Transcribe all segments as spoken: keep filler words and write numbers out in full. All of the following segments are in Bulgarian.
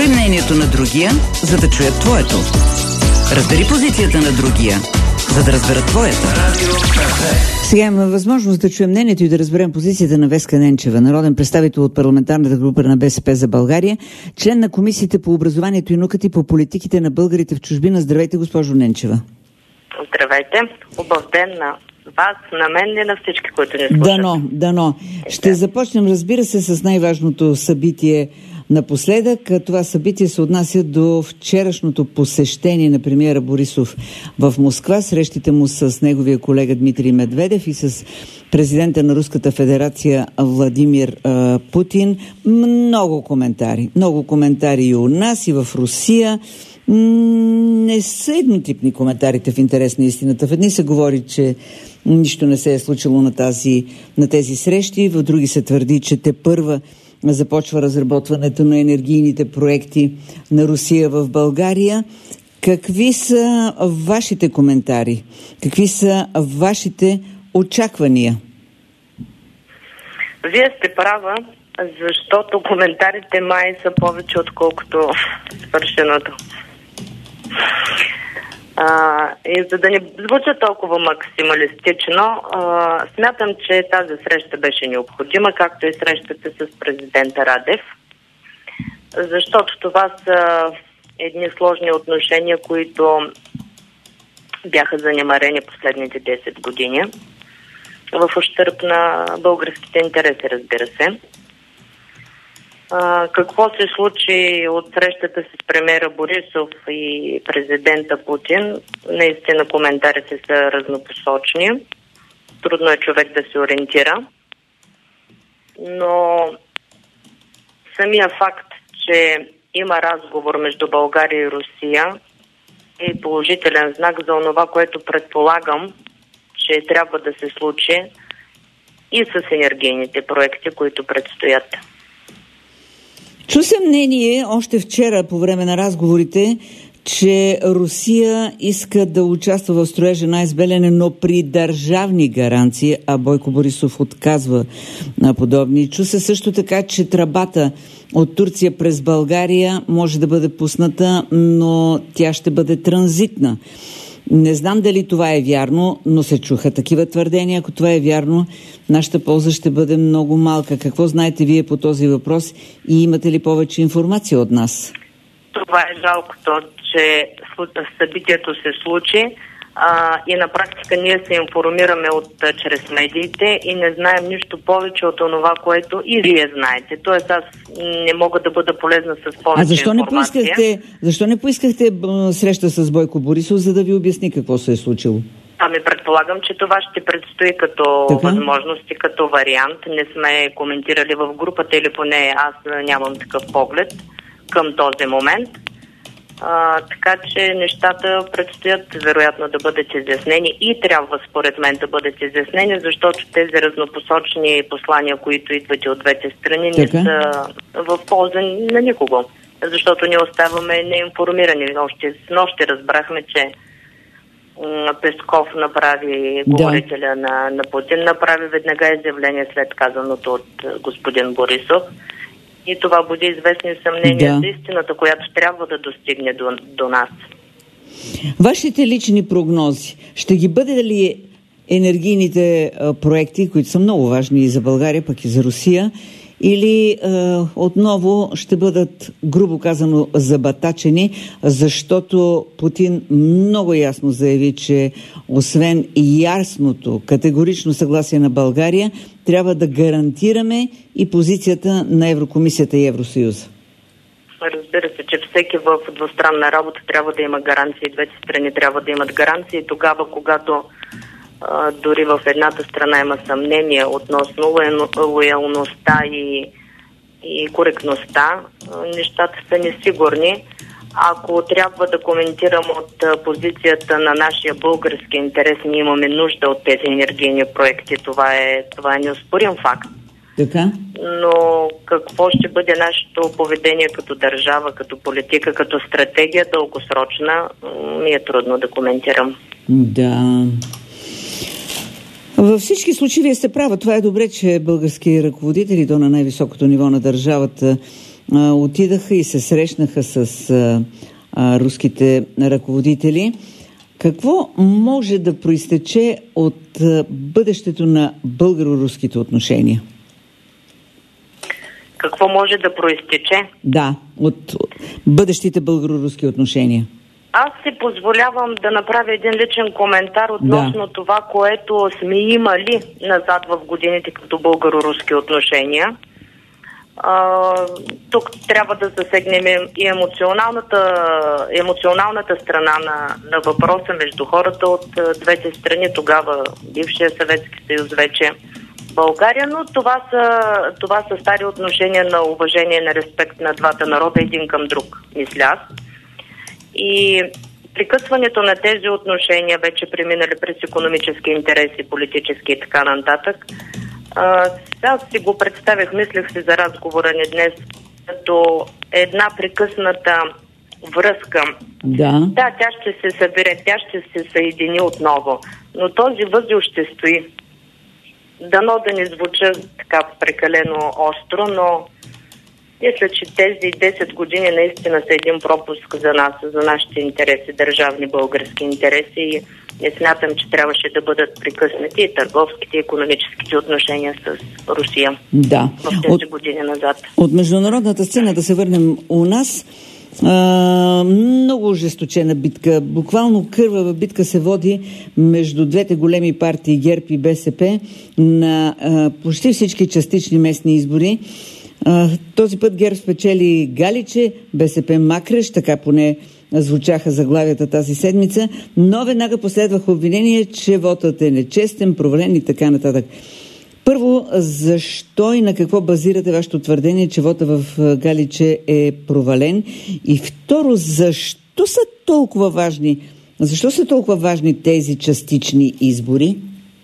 Чуй мнението на другия, за да чуят твоето. Разбери позицията на другия, за да разберат твоята. Сега имаме възможност да чуем мнението и да разберем позицията на Веска Ненчева, народен представител от парламентарната група на БСП за България, член на Комисията по образованието и науката и по политиките на българите в чужбина. Здравейте, госпожо Ненчева. Здравейте. Хубав ден на вас, на мен и на всички, които ни слушат. Дано, дано. Ще започнем, разбира се, с най-важното събитие напоследък. Това събитие се отнася до вчерашното посещение на премиера Борисов в Москва, срещите му с неговия колега Дмитрий Медведев и с президента на Руската федерация Владимир а, Путин. Много коментари. Много коментари и у нас, и в Русия. Не са еднотипни коментарите, в интерес на истината. В едни се говори, че нищо не се е случило на, тази, на тези срещи, в други се твърди, че тепърва започва разработването на енергийните проекти на Русия в България. Какви са вашите коментари? Какви са вашите очаквания? Вие сте права, защото коментарите май са повече, отколкото свършеното. А, и за да не звуча толкова максималистично, а, смятам, че тази среща беше необходима, както и срещата с президента Радев, защото това са едни сложни отношения, които бяха занемарени последните десет години в ущърб на българските интереси, разбира се. А, какво се случи от срещата с премиера Борисов и президента Путин? Наистина коментарите са разнопосочни. Трудно е човек да се ориентира. Но самия факт, че има разговор между България и Русия е положителен знак за онова, което предполагам, че трябва да се случи и с енергийните проекти, които предстоят. Чу се мнение още вчера по време на разговорите, че Русия иска да участва в строежа на АЕЦ Белене, но при държавни гаранции, а Бойко Борисов отказва на подобни. Чу се също така, че тръбата от Турция през България може да бъде пусната, но тя ще бъде транзитна. Не знам дали това е вярно, но се чуха такива твърдения. Ако това е вярно, нашата полза ще бъде много малка. Какво знаете вие по този въпрос и имате ли повече информация от нас? Това е жалкото, че събитието се случи а, и на практика ние се информираме от, чрез медиите и не знаем нищо повече от това, което и вие знаете. Тоест аз не мога да бъда полезна с повече А защо не информация. поискахте, защо не поискахте среща с Бойко Борисов, за да ви обясни какво се е случило? Ами предполагам, че това ще предстои като така? възможност и като вариант. Не сме коментирали в групата или поне аз нямам такъв поглед към този момент. А, така че нещата предстоят вероятно да бъдат изяснени и трябва според мен да бъдат изяснени, защото тези разнопосочни послания, които идват и от двете страни, не така? са в полза на никого. Защото ние оставаме неинформирани. Още с нощи разбрахме, че Песков направи, говорителя да. на, на Путин, направи веднага изявление след казаното от господин Борисов. И това буди известни съмнения да. за истината, която трябва да достигне до, до нас. Вашите лични прогнози, ще ги бъде ли енергийните а, проекти, които са много важни и за България, пък и за Русия, или а, отново ще бъдат, грубо казано, забатачени, защото Путин много ясно заяви, че освен ясното, категорично съгласие на България, трябва да гарантираме и позицията на Еврокомисията и Евросъюза. Разбира се, че всеки в двустранна работа трябва да има гаранции, двете страни трябва да имат гаранции. Тогава, когато а, дори в едната страна има съмнение относно лоялността и, и коректността, нещата са несигурни. Ако трябва да коментирам от позицията на нашия български интерес, ние имаме нужда от тези енергийни проекти. Това е, това е неоспорим факт. Така? Но какво ще бъде нашето поведение като държава, като политика, като стратегия дългосрочна, ми е трудно да коментирам. Да. Във всички случаи вие сте права. Това е добре, че български ръководители, то на най-високото ниво на държавата, а, отидаха и се срещнаха с а, а, руските ръководители. Какво може да проистече от а, бъдещето на българо-руските отношения? Какво може да проистече? Да, от бъдещите българо-руски отношения. Аз си позволявам да направя един личен коментар относно да. това, което сме имали назад в годините като българо-руски отношения. А, тук трябва да засегнем и емоционалната, емоционалната страна на, на въпроса между хората от двете страни, тогава бившия Съветски съюз, вече България, но това са, това са стари отношения на уважение, на респект на двата народа един към друг, мисля аз. И прекъсването на тези отношения, вече преминали през икономически интереси, политически и така нататък, аз си го представих, мислех си за разговора ни днес, като една прекъсната връзка. Да. Да, тя ще се събере, тя ще се съедини отново, но този възел ще стои. Дано да не звуча така прекалено остро, но мисля, че тези десет години наистина са един пропуск за нас, за нашите интереси, държавни български интереси, и не смятам, че трябваше да бъдат прекъснати и търговските, и икономическите отношения с Русия. Да. В тези от, години назад. От международната сцена да се върнем у нас. А, много ожесточена битка, буквално кървава битка се води между двете големи партии ГЕРБ и БСП на а, почти всички частични местни избори. А, този път ГЕРБ спечели Галиче, БСП Макреш, така поне звучаха заглавията тази седмица, но веднага последваха обвинение, че вотът е нечестен, провален и така нататък. Първо, защо и на какво базирате вашето твърдение, че вота в Галиче е провален? И второ, защо са толкова важни, защо са толкова важни тези частични избори?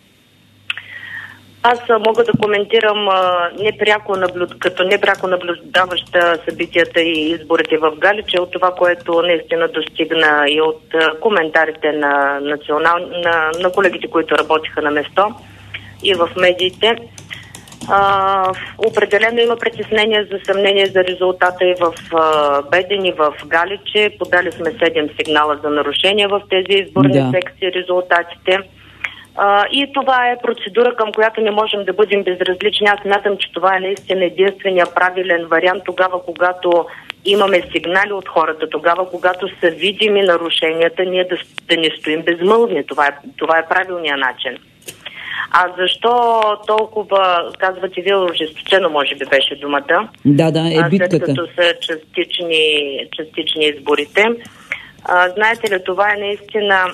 Аз мога да коментирам а, непряко наблюд... като непряко наблюдаваща събитията и изборите в Галиче от това, което наистина достигна и от а, коментарите на, национал... на, на колегите, които работиха на место и в медиите. А, определено има притеснение за съмнение за резултата и в а, Беден, и в Галиче. Подали сме седем сигнала за нарушения в тези изборни да. секции, резултатите. А, и това е процедура, към която не можем да бъдем безразлични. Аз смятам, че това е наистина единствения правилен вариант тогава, когато имаме сигнали от хората, тогава, когато са видими нарушенията, ние да, да не стоим безмълвни. Това е, това е правилният начин. А защо толкова, казвате вие, ожесточено, може би беше думата? Да, да, е битката. След като са частични, частични изборите. А, знаете ли, това е наистина...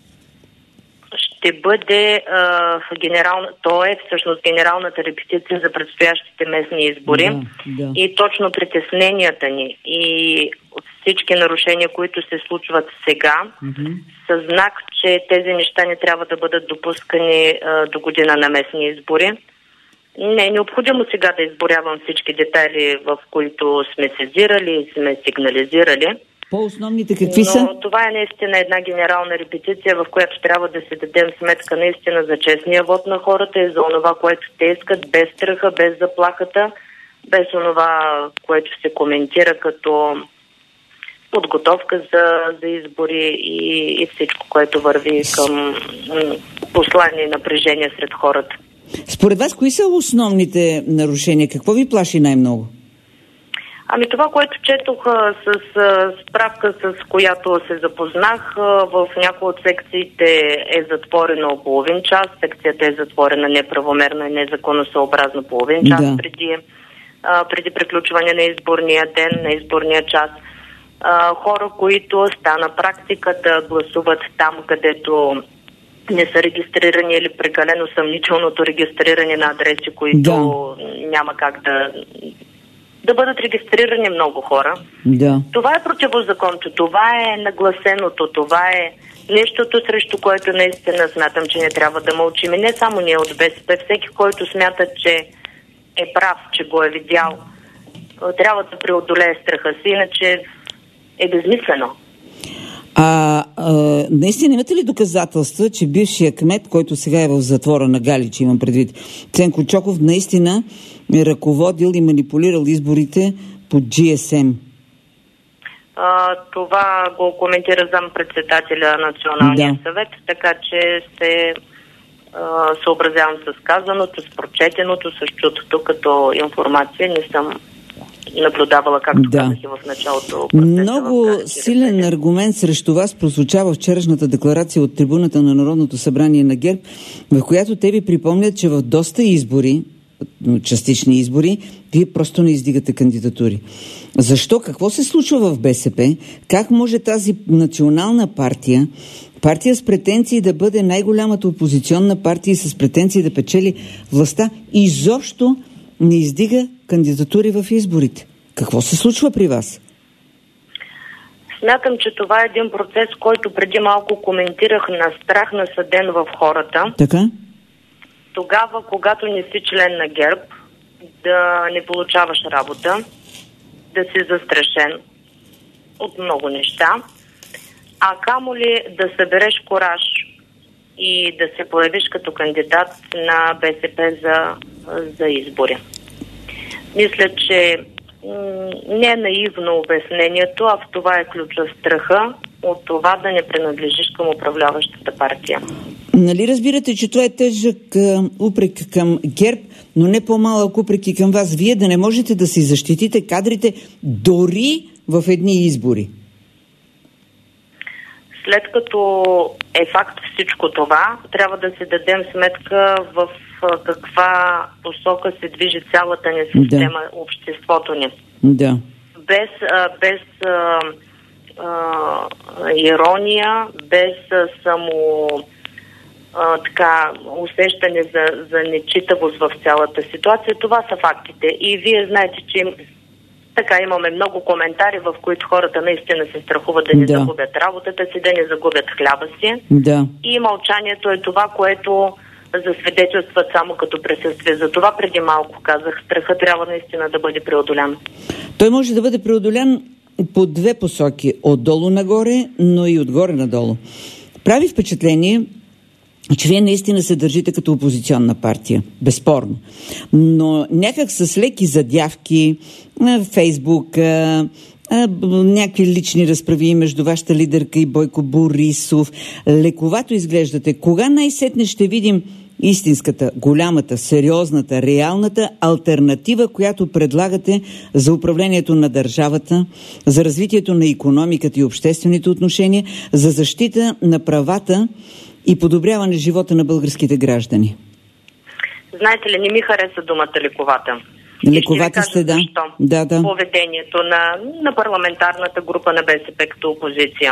ще бъде а, генерална, то е всъщност генералната репетиция за предстоящите местни избори. Да, да. И точно притесненията ни и всички нарушения, които се случват сега, mm-hmm. са знак, че тези неща не трябва да бъдат допускани а, до година на местни избори. Не е необходимо сега да изборявам всички детайли, в които сме сезирали и сме сигнализирали. По-основните какви са? Но това е наистина една генерална репетиция, в която трябва да се дадем сметка наистина за честния вод на хората и за онова, което те искат, без страха, без заплахата, без онова, което се коментира като подготовка за, за избори и, и всичко, което върви към послание и напрежение сред хората. Според вас, кои са основните нарушения? Какво ви плаши най-много? Ами това, което четох с а, справка, с която се запознах, а, в някои от секциите е затворено половин час, секцията е затворена неправомерно и незаконосъобразно половин час да. преди, а, преди приключване на изборния ден, на изборния час. А, хора, които стана практика да гласуват там, където не са регистрирани или прекалено съмнителното регистриране на адреси, които да. няма как да... да бъдат регистрирани много хора. Да. Това е противозаконното, това е нагласеното, това е нещото, срещу което наистина смятам, че не трябва да мълчим. И не само ние от БСП, всеки, който смята, че е прав, че го е видял, трябва да преодолее страха си, иначе е безмислено. А, а наистина имате ли доказателства, че бившия кмет, който сега е в затвора на Галиче, имам предвид, Ценко Чоков, наистина е ръководил и манипулирал изборите по джи ес ем? А, това го коментира зампредседателя на Националния да. съвет, така че се а, съобразявам с казаното, с прочетеното, с чутото като информация. Не съм наблюдавала, както да. казах и в началото. Много силен аргумент срещу вас прозвучава вчерашната декларация от трибуната на Народното събрание на ГЕРБ, в която те ви припомнят, че в доста избори, частични избори, вие просто не издигате кандидатури. Защо? Какво се случва в БСП? Как може тази национална партия, партия с претенции да бъде най-голямата опозиционна партия и с претенции да печели властта, изобщо не издига кандидатури в изборите? Какво се случва при вас? Смятам, че това е един процес, който преди малко коментирах, на страх насъден в хората. Така? Тогава, когато не си член на ГЕРБ, да не получаваш работа, да си застрашен от много неща, а камо ли да събереш кураж и да се появиш като кандидат на БСП за, за избори. Мисля, че м- не е наивно обяснението, а в това е ключа страха от това да не принадлежиш към управляващата партия. Нали разбирате, че това е тежък а, упрек към ГЕРБ, но не по-малък упрек и към вас. Вие да не можете да си защитите кадрите дори в едни избори. След като е факт всичко това, трябва да си дадем сметка в каква посока се движи цялата ни система, да. Обществото ни. Да. Без, без а, а, ирония, без само а, така, усещане за, за нечитавост в цялата ситуация. Това са фактите. И вие знаете, че така имаме много коментари, в които хората наистина се страхуват да не да. загубят работата си, да не загубят хляба си. Да. И мълчанието е това, което засвидетелстват само като присъствие. За това преди малко казах, страха трябва наистина да бъде преодолян. Той може да бъде преодолян по две посоки. Отдолу нагоре, но и отгоре надолу. Прави впечатление, че вие наистина се държите като опозиционна партия. Безспорно. Но някак с леки задявки на Фейсбук, а, а, някакви лични разправи между вашата лидерка и Бойко Борисов, лековато изглеждате. Кога най-сетне ще видим истинската, голямата, сериозната, реалната алтернатива, която предлагате за управлението на държавата, за развитието на икономиката и обществените отношения, за защита на правата и подобряване живота на българските граждани? Знаете ли, не ми хареса думата лековата. Лековата сте, да. да, да. Поведението на, на парламентарната група на БСП като опозиция.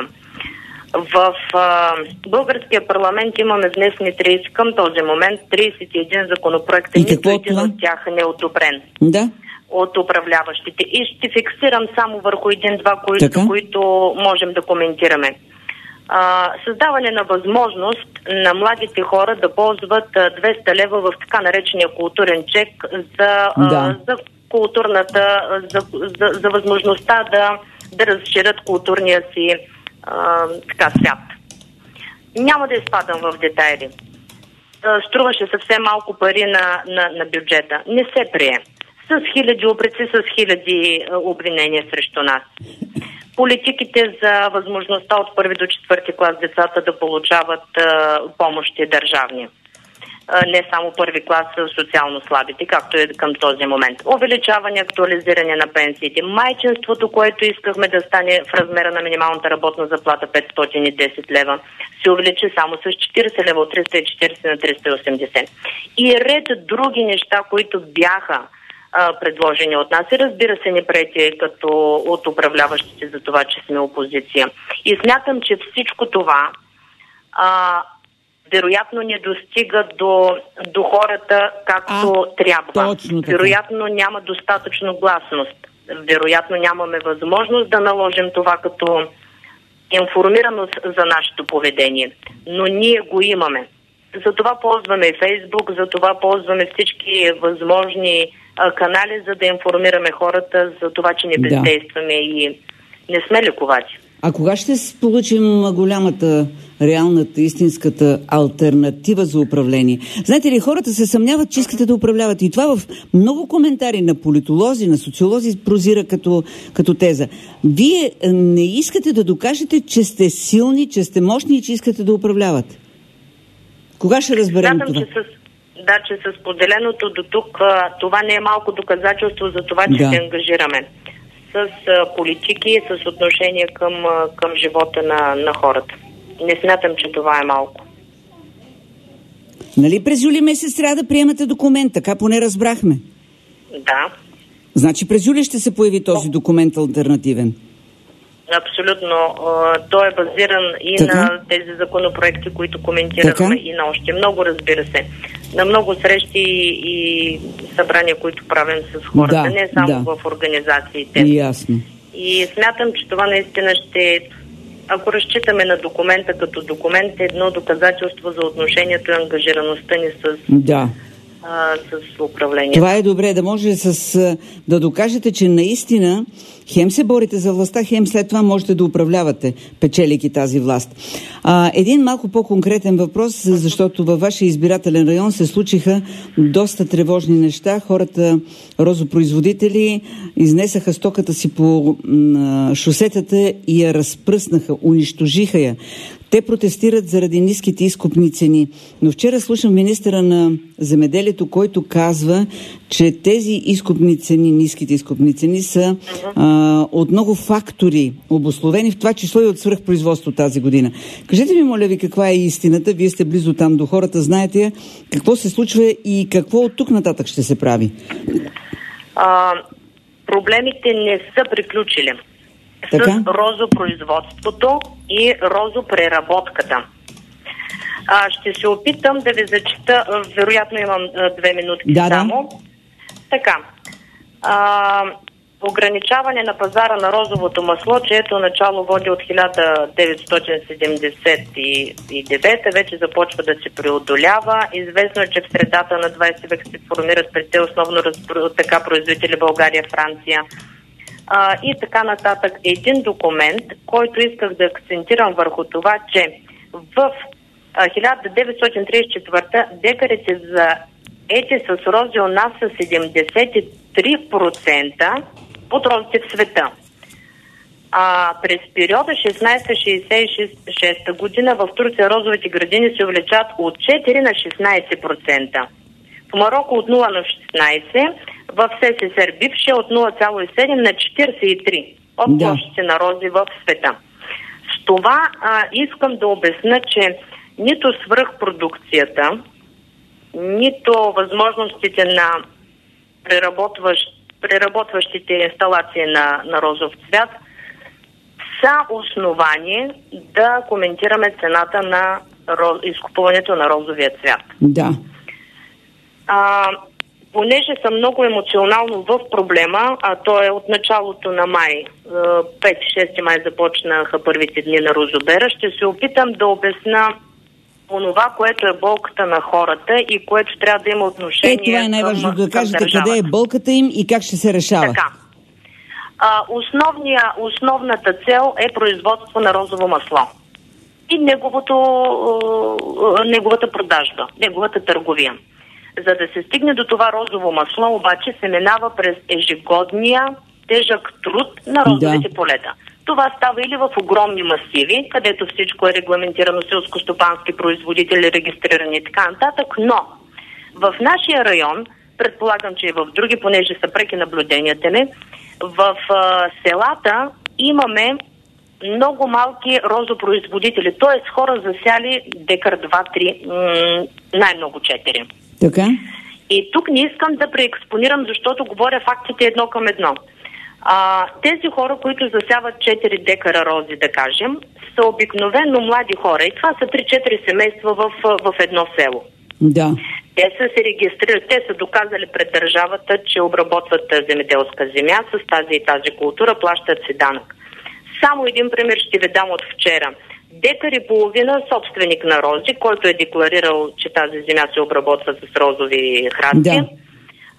В а, българския парламент имаме внесени тридесет към този момент тридесет и един законопроекта, и нито един от тях не е одобрен. Да. От управляващите. И ще фиксирам само върху един-два, които, които можем да коментираме. А, създаване на възможност на младите хора да ползват двеста лева в така наречения културен чек за, да. а, за културната, за, за, за възможността да, да разширят културния си а, така, свят. Няма да изпадам в детайли. А, струваше съвсем малко пари на, на, на бюджета. Не се прие. С хиляди упреци, с хиляди обвинения срещу нас. Политиките за възможността от първи до четвърти клас децата да получават а, помощи държавни. А, не само първи клас, социално слабите, както е към този момент. Увеличаване, актуализиране на пенсиите. Майчинството, което искахме да стане в размера на минималната работна заплата петстотин и десет лева, се увеличи само с четиридесет лева, от триста и четиридесет на триста и осемдесет. И ред други неща, които бяха предложени от нас и разбира се не прети като от управляващите за това, че сме опозиция. И смятам, че всичко това а, вероятно не достига до, до хората както а, трябва. Вероятно няма достатъчно гласност. Вероятно нямаме възможност да наложим това като информираност за нашето поведение. Но ние го имаме. Затова ползваме и Фейсбук, затова ползваме всички възможни канали, за да информираме хората за това, че не бездействаме да. И не сме лековати. А кога ще получим голямата, реалната, истинската алтернатива за управление? Знаете ли, хората се съмняват, че искате да управляват. И това в много коментари на политолози, на социолози прозира като, като теза. Вие не искате да докажете, че сте силни, че сте мощни и че искате да управлявате. Кога ще разберем Смятам, това? Че с, да, че с поделеното до тук това не е малко доказателство за това, че да. се ангажираме с а, политики, с отношение към, а, към живота на, на хората. Не смятам, че това е малко. Нали през юли месец трябва да приемате документ, така поне разбрахме. Да. Значи през юли ще се появи този документ алтернативен. Абсолютно. Той е базиран и така? на тези законопроекти, които коментирахме, така? И на още много, разбира се. На много срещи и събрания, които правим с хората, да, не само да. в организациите. Ясно. И смятам, че това наистина ще, ако разчитаме на документа като документ, е едно доказателство за отношението и ангажираността ни с... Да. с управлението. Това е добре, да може с, да докажете, че наистина хем се борите за властта, хем след това можете да управлявате, печелейки тази власт. А, един малко по-конкретен въпрос, защото във вашия избирателен район се случиха доста тревожни неща. Хората, розопроизводители, изнесаха стоката си по м, шосетата и я разпръснаха, унищожиха я. Те протестират заради ниските изкупни цени. Но вчера слушам министъра на земеделието, който казва, че тези изкупни цени, ниските изкупни цени са а, от много фактори обусловени, в това число и от свръхпроизводство тази година. Кажете ми, моля ви, каква е истината? Вие сте близо там до хората, знаете какво се случва и какво от тук нататък ще се прави? А, проблемите не са приключили. Така? С розопроизводството и розопреработката. А, ще се опитам да ви зачита, вероятно имам а, две минутки да, само. Да. Така. А, ограничаване на пазара на розовото масло, чието начало води от хиляда деветстотин седемдесет и девета, вече започва да се преодолява. Известно е, че в средата на двайсети век се формират пред те основно така производители България, Франция. Uh, и така нататък. Един документ, който исках да акцентирам върху това, че в uh, хиляда деветстотин тридесет и четвърта декарите за ети с рози у нас са седемдесет и три процента от розите в света. А през периода шестнайсета шейсет и шеста година в Турция розовите градини се увеличават от четири на шестнайсет процента. В Мароко от нула на шестнайсет, в СССР бившия от нула цяло и седем на четирийсет и три от да. площите на рози в света. С това а, искам да обясня, че нито свръхпродукцията, нито възможностите на преработващ, преработващите инсталации на, на розов цвят са основание да коментираме цената на роз, изкупуването на розовия цвят. Да. А, понеже съм много емоционално в проблема, а то е от началото на май, пети-шести май започнаха първите дни на розобера, ще се опитам да обясна онова, което е болката на хората и което трябва да има отношение към, е, това е най-важно да кажете къде е болката им и как ще се решава. Така. А, основния, основната цел е производство на розово масло и неговото, неговата продажба, неговата търговия. За да се стигне до това розово масло, обаче се минава през ежегодния тежък труд на розовите да. полета. Това става или в огромни масиви, където всичко е регламентирано, селскостопански производители, регистрирани и така нататък, но в нашия район, предполагам, че и в други, понеже са преки наблюденията ми, в а, селата имаме много малки розопроизводители, т.е. хора засяли декар два-три, м- най-много четири. Така. И тук не искам да преекспонирам, защото говоря фактите едно към едно. А, тези хора, които засяват четири декара рози, да кажем, са обикновено млади хора. И това са три-четири семейства в, в едно село. Да. Те са се регистрирали, те са доказали пред държавата, че обработват земеделска земя с тази и тази култура, плащат си данък. Само един пример ще ви дам от вчера. Декар и половина собственик на рози, който е декларирал, че тази земя се обработва с розови храсти. Да.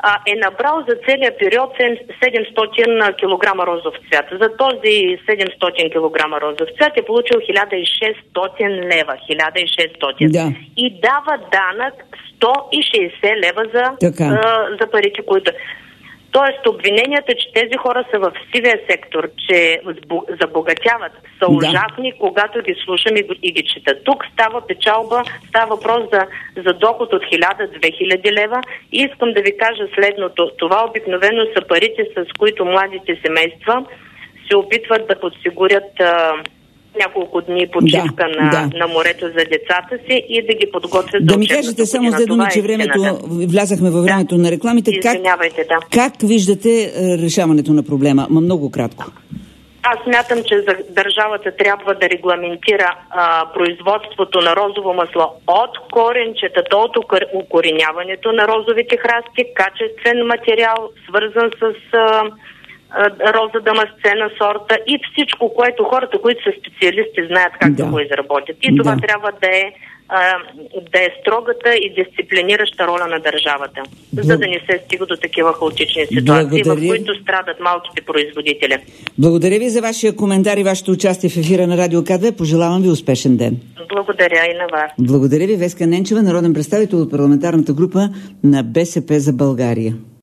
е набрал за целия период седемстотин килограма розов цвят. За този седемстотин килограма розов цвят е получил хиляда и шестстотин лева. хиляда и шестстотин. Да. И дава данък сто и шейсет лева за, а, за парите, които... Тоест, обвиненията, че тези хора са в сивия сектор, че забогатяват, са ужасни, да. Когато ги слушам и, и ги чета. Тук става печалба, става въпрос за, за доход от хиляда до две хиляди лева. И искам да ви кажа следното. Това обикновено са парите, с които младите семейства се опитват да подсигурят а, няколко дни почивка да, на, да. на морето за децата си и да ги подготвят да за ми кажете само за думи, че времето, влязахме във времето да. на рекламите. Извинявайте, как, да. Как виждате решаването на проблема? Ма много кратко. Аз смятам, че за държавата трябва да регламентира а, производството на розово масло от коренчетата, от укореняването на розовите храсти, качествен материал, свързан с... А, роза дамасцена сорта и всичко, което хората, които са специалисти, знаят как да, да го изработят. И да. Това трябва да е, а, да е строгата и дисциплинираща роля на държавата, Бл... за да не се стига до такива хаотични ситуации, Благодаря. В които страдат малките производители. Благодаря ви за вашия коментар и вашето участие в ефира на Радио К две. Пожелавам ви успешен ден. Благодаря и на вас. Благодаря ви, Веска Ненчева, народен представител от парламентарната група на БСП за България.